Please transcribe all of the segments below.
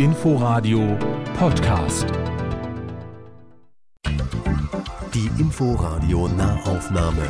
Inforadio Podcast. Die Inforadio Nahaufnahme.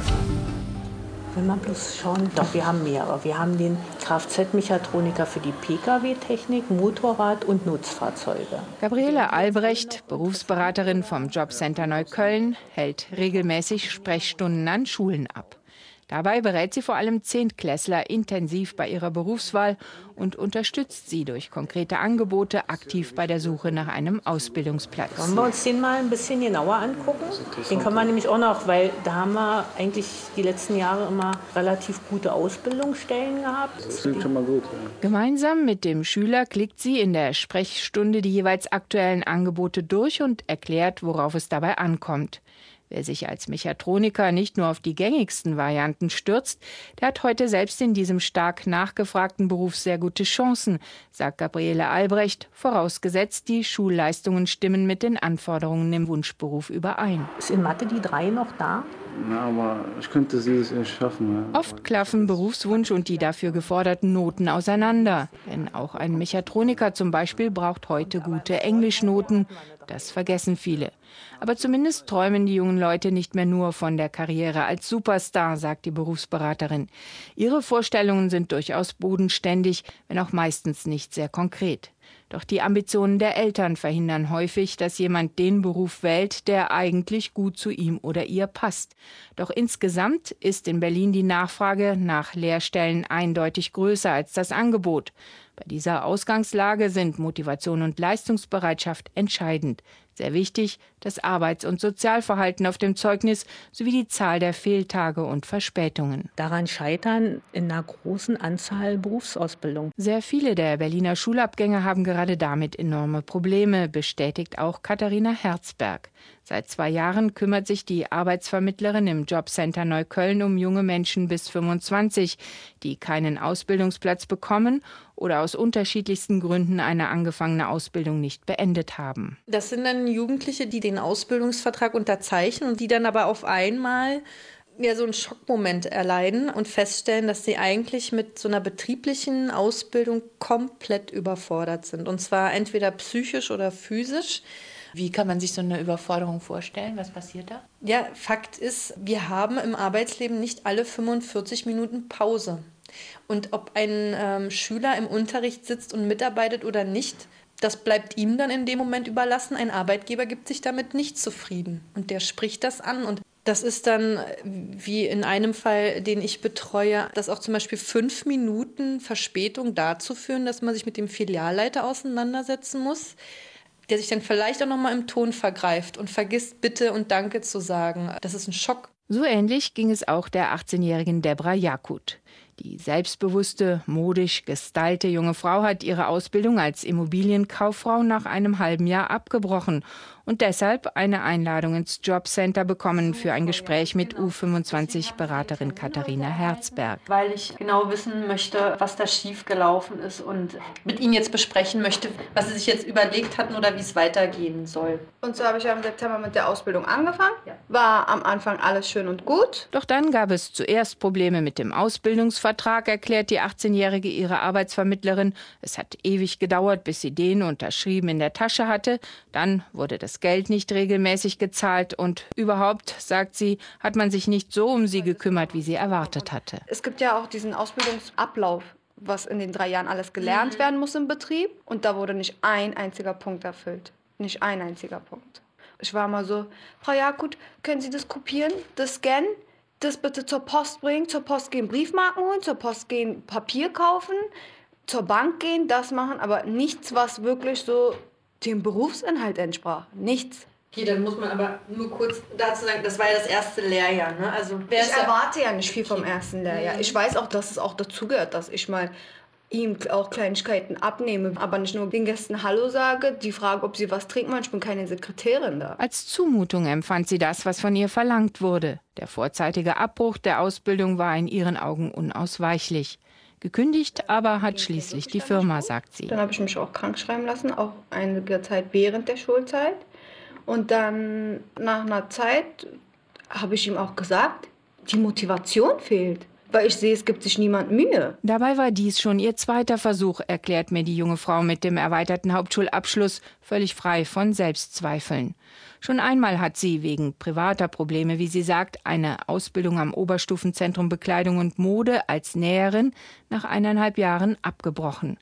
Wenn man bloß schauen, doch, wir haben mehrere. Wir haben den Kfz-Mechatroniker für die Pkw-Technik, Motorrad und Nutzfahrzeuge. Gabriele Albrecht, Berufsberaterin vom Jobcenter Neukölln, hält regelmäßig Sprechstunden an Schulen ab. Dabei berät sie vor allem Zehntklässler intensiv bei ihrer Berufswahl und unterstützt sie durch konkrete Angebote aktiv bei der Suche nach einem Ausbildungsplatz. Wollen wir uns den mal ein bisschen genauer angucken? Den können wir nämlich auch noch, weil da haben wir eigentlich die letzten Jahre immer relativ gute Ausbildungsstellen gehabt. Das klingt schon mal gut. Ja. Gemeinsam mit dem Schüler klickt sie in der Sprechstunde die jeweils aktuellen Angebote durch und erklärt, worauf es dabei ankommt. Wer sich als Mechatroniker nicht nur auf die gängigsten Varianten stürzt, der hat heute selbst in diesem stark nachgefragten Beruf sehr gute Chancen, sagt Gabriele Albrecht, vorausgesetzt, die Schulleistungen stimmen mit den Anforderungen im Wunschberuf überein. Ist in Mathe die 3 noch da? Na, aber ich könnte es dieses Jahr schaffen. Ja. Oft klaffen Berufswunsch und die dafür geforderten Noten auseinander. Denn auch ein Mechatroniker zum Beispiel braucht heute gute Englischnoten. Das vergessen viele. Aber zumindest träumen die jungen Leute nicht mehr nur von der Karriere als Superstar, sagt die Berufsberaterin. Ihre Vorstellungen sind durchaus bodenständig, wenn auch meistens nicht sehr konkret. Doch die Ambitionen der Eltern verhindern häufig, dass jemand den Beruf wählt, der eigentlich gut zu ihm oder ihr passt. Doch insgesamt ist in Berlin die Nachfrage nach Lehrstellen eindeutig größer als das Angebot. Bei dieser Ausgangslage sind Motivation und Leistungsbereitschaft entscheidend. Sehr wichtig, das Arbeits- und Sozialverhalten auf dem Zeugnis sowie die Zahl der Fehltage und Verspätungen. Daran scheitern in einer großen Anzahl Berufsausbildungen. Sehr viele der Berliner Schulabgänger haben gerade damit enorme Probleme, bestätigt auch Katharina Herzberg. Seit 2 Jahren kümmert sich die Arbeitsvermittlerin im Jobcenter Neukölln um junge Menschen bis 25, die keinen Ausbildungsplatz bekommen oder aus unterschiedlichsten Gründen eine angefangene Ausbildung nicht beendet haben. Das sind dann Jugendliche, die den Ausbildungsvertrag unterzeichnen und die dann aber auf einmal so einen Schockmoment erleiden und feststellen, dass sie eigentlich mit so einer betrieblichen Ausbildung komplett überfordert sind. Und zwar entweder psychisch oder physisch. Wie kann man sich so eine Überforderung vorstellen? Was passiert da? Ja, Fakt ist, wir haben im Arbeitsleben nicht alle 45 Minuten Pause. Und ob ein Schüler im Unterricht sitzt und mitarbeitet oder nicht, das bleibt ihm dann in dem Moment überlassen. Ein Arbeitgeber gibt sich damit nicht zufrieden und der spricht das an. Und das ist dann, wie in einem Fall, den ich betreue, dass auch zum Beispiel 5 Minuten Verspätung dazu führen, dass man sich mit dem Filialleiter auseinandersetzen muss, der sich dann vielleicht auch noch mal im Ton vergreift und vergisst, Bitte und Danke zu sagen. Das ist ein Schock. So ähnlich ging es auch der 18-jährigen Debra Jakut. Die selbstbewusste, modisch gestylte junge Frau hat ihre Ausbildung als Immobilienkauffrau nach einem halben Jahr abgebrochen und deshalb eine Einladung ins Jobcenter bekommen für ein Gespräch mit U25-Beraterin Katharina Herzberg. Weil ich genau wissen möchte, was da schiefgelaufen ist und mit Ihnen jetzt besprechen möchte, was Sie sich jetzt überlegt hatten oder wie es weitergehen soll. Und so habe ich im September mit der Ausbildung angefangen. War am Anfang alles schön und gut. Doch dann gab es zuerst Probleme mit dem Ausbildungsvertrag, erklärt die 18-Jährige ihre Arbeitsvermittlerin. Es hat ewig gedauert, bis sie den unterschrieben in der Tasche hatte. Dann wurde das Geld nicht regelmäßig gezahlt und überhaupt, sagt sie, hat man sich nicht so um sie gekümmert, wie sie erwartet hatte. Es gibt ja auch diesen Ausbildungsablauf, was in den 3 Jahren alles gelernt werden muss im Betrieb. Und da wurde nicht ein einziger Punkt erfüllt. Nicht ein einziger Punkt. Ich war mal so, Frau Jakut, können Sie das kopieren, das scannen, das bitte zur Post bringen, zur Post gehen, Briefmarken holen, zur Post gehen, Papier kaufen, zur Bank gehen, das machen, aber nichts, was wirklich so dem Berufsinhalt entsprach. Nichts. Okay, dann muss man aber nur kurz dazu sagen, das war ja das erste Lehrjahr. Ne? Also, ich erwarte ja nicht viel vom ersten Lehrjahr. Ich weiß auch, dass es auch dazugehört, dass ich mal ihm auch Kleinigkeiten abnehme, aber nicht nur den Gästen Hallo sage, die Frage, ob sie was trinken wollen, ich bin keine Sekretärin da. Als Zumutung empfand sie das, was von ihr verlangt wurde. Der vorzeitige Abbruch der Ausbildung war in ihren Augen unausweichlich. Gekündigt aber hat schließlich die Firma, sagt sie. Dann habe ich mich auch krank schreiben lassen, auch einige Zeit während der Schulzeit. Und dann nach einer Zeit habe ich ihm auch gesagt, die Motivation fehlt. weil ich sehe, es gibt sich niemand Mühe. Dabei war dies schon ihr zweiter Versuch, erklärt mir die junge Frau mit dem erweiterten Hauptschulabschluss, völlig frei von Selbstzweifeln. Schon einmal hat sie wegen privater Probleme, wie sie sagt, eine Ausbildung am Oberstufenzentrum Bekleidung und Mode als Näherin nach 1,5 Jahren abgebrochen.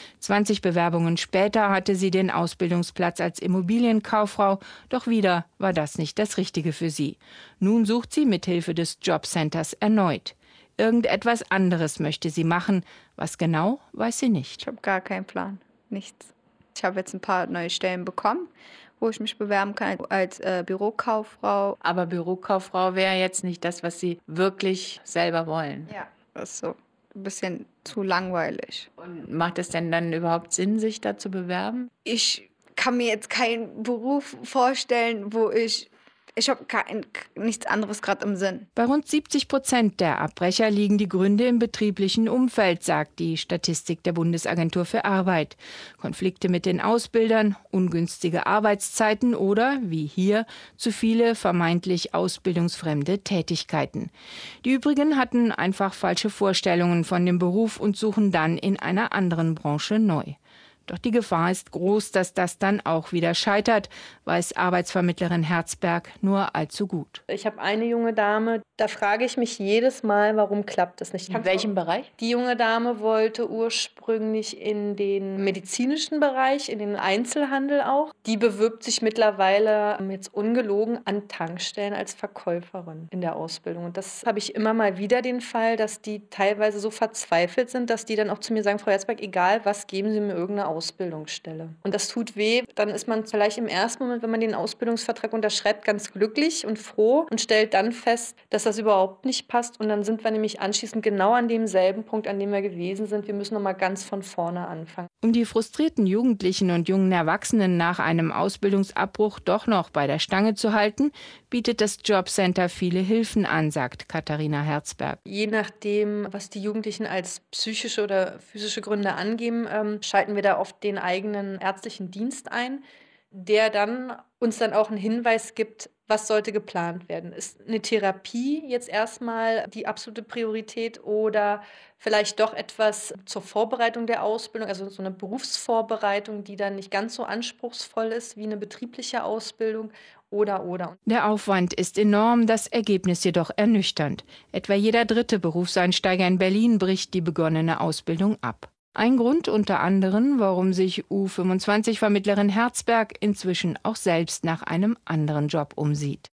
20 Bewerbungen später hatte sie den Ausbildungsplatz als Immobilienkauffrau, doch wieder war das nicht das Richtige für sie. Nun sucht sie mithilfe des Jobcenters erneut. Irgendetwas anderes möchte sie machen. Was genau, weiß sie nicht. Ich habe gar keinen Plan, nichts. Ich habe jetzt ein paar neue Stellen bekommen, wo ich mich bewerben kann als Bürokauffrau. Aber Bürokauffrau wäre jetzt nicht das, was Sie wirklich selber wollen. Ja, das ist so ein bisschen zu langweilig. Und macht es denn dann überhaupt Sinn, sich da zu bewerben? Ich kann mir jetzt keinen Beruf vorstellen, wo ich habe nichts anderes gerade im Sinn. Bei rund 70% der Abbrecher liegen die Gründe im betrieblichen Umfeld, sagt die Statistik der Bundesagentur für Arbeit. Konflikte mit den Ausbildern, ungünstige Arbeitszeiten oder, wie hier, zu viele vermeintlich ausbildungsfremde Tätigkeiten. Die übrigen hatten einfach falsche Vorstellungen von dem Beruf und suchen dann in einer anderen Branche neu. Doch die Gefahr ist groß, dass das dann auch wieder scheitert, weiß Arbeitsvermittlerin Herzberg nur allzu gut. Ich habe eine junge Dame, da frage ich mich jedes Mal, warum klappt das nicht. In welchem Bereich? Die junge Dame wollte ursprünglich in den medizinischen Bereich, in den Einzelhandel auch. Die bewirbt sich mittlerweile, jetzt ungelogen, an Tankstellen als Verkäuferin in der Ausbildung. Und das habe ich immer mal wieder den Fall, dass die teilweise so verzweifelt sind, dass die dann auch zu mir sagen, Frau Herzberg, egal was, geben Sie mir irgendeine Ausbildungsstelle. Und das tut weh. Dann ist man vielleicht im ersten Moment, wenn man den Ausbildungsvertrag unterschreibt, ganz glücklich und froh und stellt dann fest, dass das überhaupt nicht passt. Und dann sind wir nämlich anschließend genau an demselben Punkt, an dem wir gewesen sind. Wir müssen nochmal ganz von vorne anfangen. Um die frustrierten Jugendlichen und jungen Erwachsenen nach einem Ausbildungsabbruch doch noch bei der Stange zu halten, bietet das Jobcenter viele Hilfen an, sagt Katharina Herzberg. Je nachdem, was die Jugendlichen als psychische oder physische Gründe angeben, schalten wir da oft den eigenen ärztlichen Dienst ein, der dann uns dann auch einen Hinweis gibt, was sollte geplant werden. Ist eine Therapie jetzt erstmal die absolute Priorität oder vielleicht doch etwas zur Vorbereitung der Ausbildung, also so eine Berufsvorbereitung, die dann nicht ganz so anspruchsvoll ist wie eine betriebliche Ausbildung oder. Der Aufwand ist enorm, das Ergebnis jedoch ernüchternd. Etwa jeder 3. Berufseinsteiger in Berlin bricht die begonnene Ausbildung ab. Ein Grund unter anderem, warum sich U25-Vermittlerin Herzberg inzwischen auch selbst nach einem anderen Job umsieht.